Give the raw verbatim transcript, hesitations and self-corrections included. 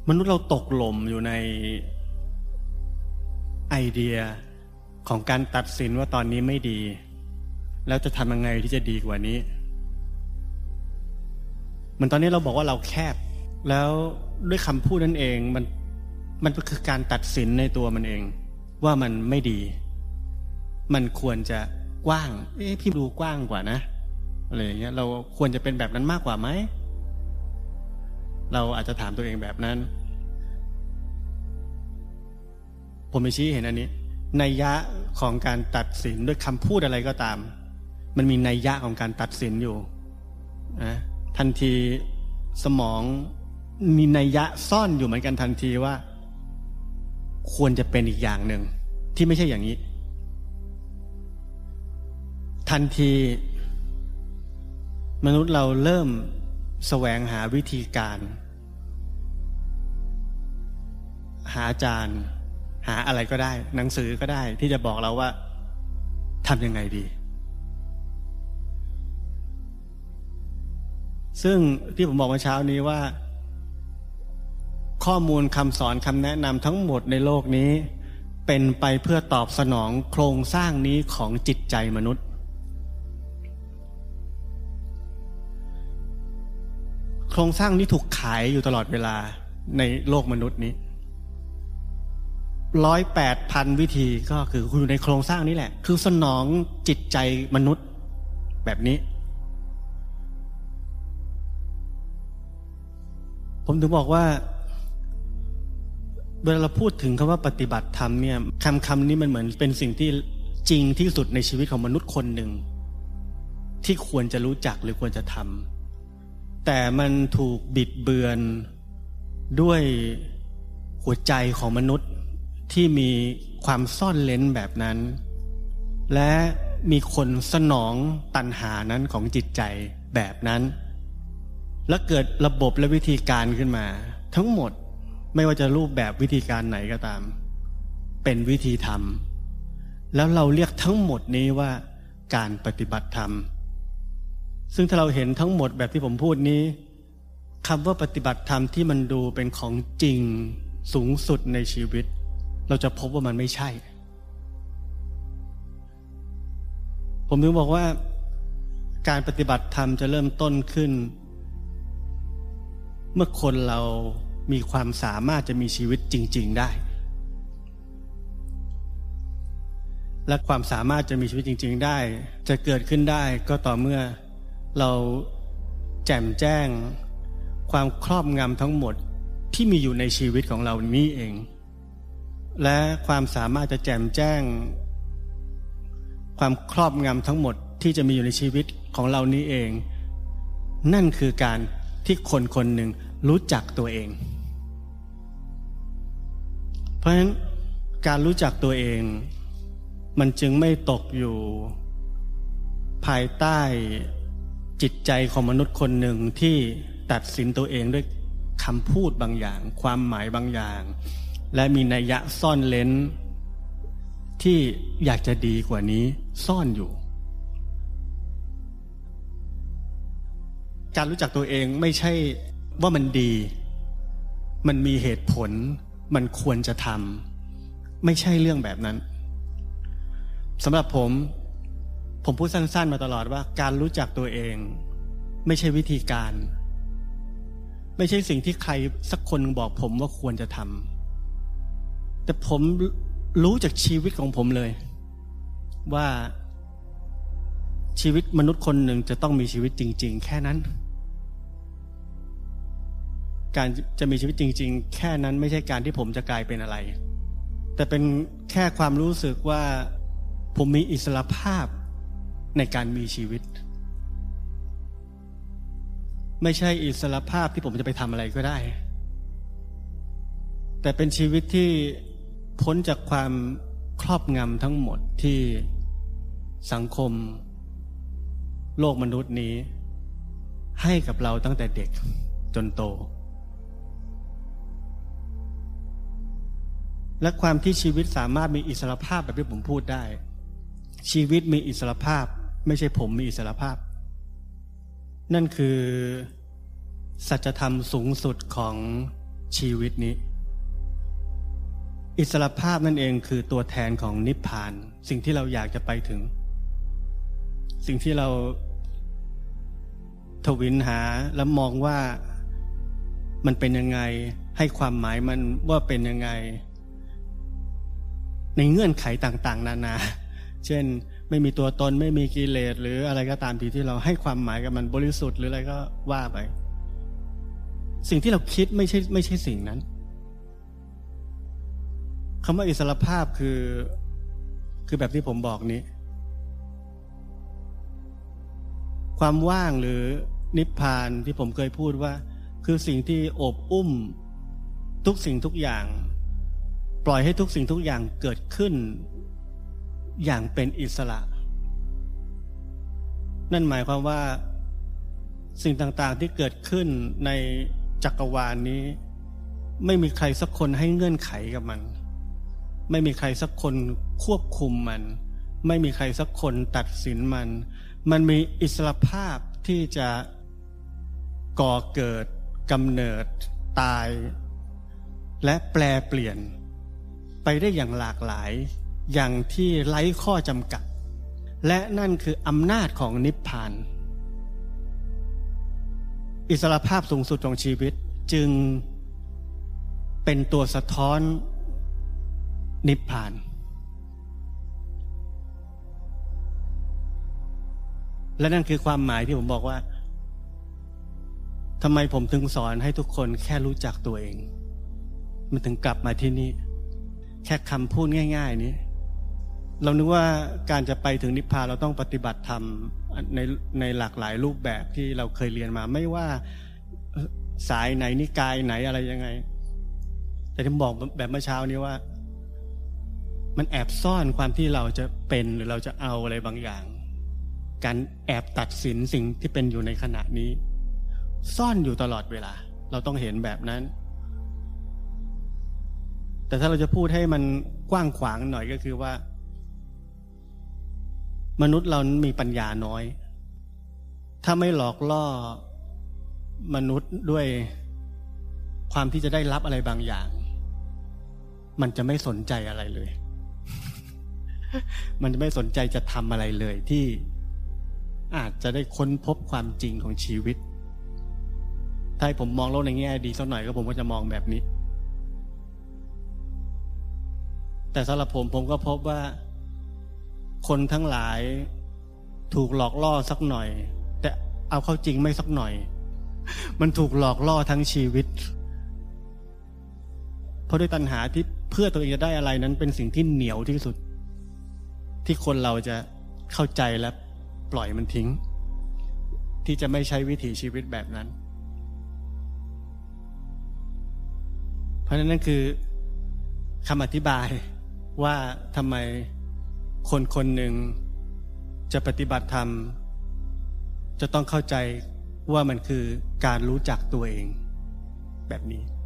มนุษย์เราตกหล่มอยู่ในไอเดียของการตัดสินว่าตอนนี้ไม่ดีแล้วจะทำยังไงที่จะดีกว่านี้เหมือนตอนนี้เราบอกว่าเราแคบแล้วด้วยคำพูดนั่นเองมันมันคือการตัดสินในตัวมันเองว่ามันไม่ดีมันควรจะกว้างเอ๊ะพี่ดูกว้างกว่านะอะไรอย่างเงี้ยเราควรจะเป็นแบบนั้นมากกว่าไหมเราอาจจะถามตัวเองแบบนั้นผมไปชี้เห็นอันนี้นัยยะของการตัดสินด้วยคำพูดอะไรก็ตามมันมีนัยยะของการตัดสินอยู่นะทันทีสมองมีนัยยะซ่อนอยู่เหมือนกันทันทีว่าควรจะเป็นอีกอย่างหนึ่งที่ไม่ใช่อย่างนี้ทันทีมนุษย์เราเริ่มแสวงหาวิธีการหาอาจารย์หาอะไรก็ได้หนังสือก็ได้ที่จะบอกเราว่าทำยังไงดีซึ่งที่ผมบอกเมื่อเช้านี้ว่าข้อมูลคำสอนคำแนะนำทั้งหมดในโลกนี้เป็นไปเพื่อตอบสนองโครงสร้างนี้ของจิตใจมนุษย์โครงสร้างนี้ถูกขายอยู่ตลอดเวลาในโลกมนุษย์นี้ร้อยแปดพันวิธีก็คืออยู่ในโครงสร้างนี้แหละคือสนองจิตใจมนุษย์แบบนี้ผมถึงบอกว่าเวลาเราพูดถึงคำว่าปฏิบัติธรรมเนี่ยคำคำนี้มันเหมือนเป็นสิ่งที่จริงที่สุดในชีวิตของมนุษย์คนหนึ่งที่ควรจะรู้จักหรือควรจะทำแต่มันถูกบิดเบือนด้วยหัวใจของมนุษย์ที่มีความซ่อนเร้นแบบนั้นและมีคนสนองตัณหานั้นของจิตใจแบบนั้นและเกิดระบบและวิธีการขึ้นมาทั้งหมดไม่ว่าจะรูปแบบวิธีการไหนก็ตามเป็นวิธีธรรมแล้วเราเรียกทั้งหมดนี้ว่าการปฏิบัติธรรมซึ่งถ้าเราเห็นทั้งหมดแบบที่ผมพูดนี้คำว่าปฏิบัติธรรมที่มันดูเป็นของจริงสูงสุดในชีวิตเราจะพบว่ามันไม่ใช่ผมถึงบอกว่าการปฏิบัติธรรมจะเริ่มต้นขึ้นเมื่อคนเรามีความสามารถจะมีชีวิตจริงๆได้และความสามารถจะมีชีวิตจริงๆได้จะเกิดขึ้นได้ก็ต่อเมื่อเราแจ่มแจ้งความครอบงำทั้งหมดที่มีอยู่ในชีวิตของเรานี้เองและความสามารถจะแจ่มแจ้งความครอบงำทั้งหมดที่จะมีอยู่ในชีวิตของเรานี้เองนั่นคือการที่คนคนหนึ่งรู้จักตัวเองเพราะฉะนั้นการรู้จักตัวเองมันจึงไม่ตกอยู่ภายใต้จิตใจของมนุษย์คนหนึ่งที่ตัดสินตัวเองด้วยคำพูดบางอย่างความหมายบางอย่างและมีนัยยะซ่อนเร้นที่อยากจะดีกว่านี้ซ่อนอยู่การรู้จักตัวเองไม่ใช่ว่ามันดีมันมีเหตุผลมันควรจะทำไม่ใช่เรื่องแบบนั้นสำหรับผมผมพูดสั้นๆมาตลอดว่าการรู้จักตัวเองไม่ใช่วิธีการไม่ใช่สิ่งที่ใครสักคนบอกผมว่าควรจะทำแต่ผมรู้จากชีวิตของผมเลยว่าชีวิตมนุษย์คนหนึ่งจะต้องมีชีวิตจริงๆแค่นั้นการจะมีชีวิตจริงๆแค่นั้นไม่ใช่การที่ผมจะกลายเป็นอะไรแต่เป็นแค่ความรู้สึกว่าผมมีอิสรภาพในการมีชีวิตไม่ใช่อิสรภาพที่ผมจะไปทำอะไรก็ได้แต่เป็นชีวิตที่พ้นจากความครอบงำทั้งหมดที่สังคมโลกมนุษย์นี้ให้กับเราตั้งแต่เด็กจนโตและความที่ชีวิตสามารถมีอิสรภาพแบบที่ผมพูดได้ชีวิตมีอิสรภาพไม่ใช่ผมมีอิสรภาพนั่นคือสัจธรรมสูงสุดของชีวิตนี้อิสรภาพนั่นเองคือตัวแทนของนิพพานสิ่งที่เราอยากจะไปถึงสิ่งที่เราทวินหาและมองว่ามันเป็นยังไงให้ความหมายมันว่าเป็นยังไงในเงื่อนไขต่างๆนานาเช่นไม่มีตัวตนไม่มีกิเลสหรืออะไรก็ตามที่ที่เราให้ความหมายกับมันบริสุทธิ์หรืออะไรก็ว่าไปสิ่งที่เราคิดไม่ใช่ไม่ใช่สิ่งนั้นคำว่าอิสรภาพคือคือแบบที่ผมบอกนี้ความว่างหรือนิพพานที่ผมเคยพูดว่าคือสิ่งที่โอบอุ้มทุกสิ่งทุกอย่างปล่อยให้ทุกสิ่งทุกอย่างเกิดขึ้นอย่างเป็นอิสระนั่นหมายความว่าสิ่งต่างๆที่เกิดขึ้นในจักรวาลนี้ไม่มีใครสักคนให้เงื่อนไขกับมันไม่มีใครสักคนควบคุมมันไม่มีใครสักคนตัดสินมันมันมีอิสรภาพที่จะก่อเกิดกำเนิดตายและแปลเปลี่ยนไปได้อย่างหลากหลายอย่างที่ไร้ข้อจำกัดและนั่นคืออำนาจของนิพพานอิสรภาพสูงสุดของชีวิตจึงเป็นตัวสะท้อนนิพพานและนั่นคือความหมายที่ผมบอกว่าทำไมผมถึงสอนให้ทุกคนแค่รู้จักตัวเองมันถึงกลับมาที่นี่แค่คำพูดง่ายๆนี้เรานึกว่าการจะไปถึงนิพพานเราต้องปฏิบัติธรรมในในหลากหลายรูปแบบที่เราเคยเรียนมาไม่ว่าสายไหนนิกายไหนอะไรยังไงแต่ที่ผมบอกแบบเมื่อเช้านี้ว่ามันแอบซ่อนความที่เราจะเป็นหรือเราจะเอาอะไรบางอย่างการแอบตัดสินสิ่งที่เป็นอยู่ในขณะนี้ซ่อนอยู่ตลอดเวลาเราต้องเห็นแบบนั้นแต่ถ้าเราจะพูดให้มันกว้างขวางหน่อยก็คือว่ามนุษย์เรามีปัญญาน้อยถ้าไม่หลอกล่อมนุษย์ด้วยความที่จะได้รับอะไรบางอย่างมันจะไม่สนใจอะไรเลย มันจะไม่สนใจจะทำอะไรเลยที่อาจจะได้ค้นพบความจริงของชีวิตถ้าให้ผมมองโลกในแง่ดีสักหน่อยก็ผมก็จะมองแบบนี้แต่สำหรับผมผมก็พบว่าคนทั้งหลายถูกหลอกล่อสักหน่อยแต่เอาเข้าจริงไม่สักหน่อยมันถูกหลอกล่อทั้งชีวิตเพราะด้วยตัณหาที่เพื่อตัวเองจะได้อะไรนั้นเป็นสิ่งที่เหนียวที่สุดที่คนเราจะเข้าใจและปล่อยมันทิ้งที่จะไม่ใช้วิถีชีวิตแบบนั้นเพราะฉะนั้นนั่นคือคำอธิบายว่าทำไมคนคนหนึ่งจะปฏิบัติธรรมจะต้องเข้าใจว่ามันคือการรู้จักตัวเองแบบนี้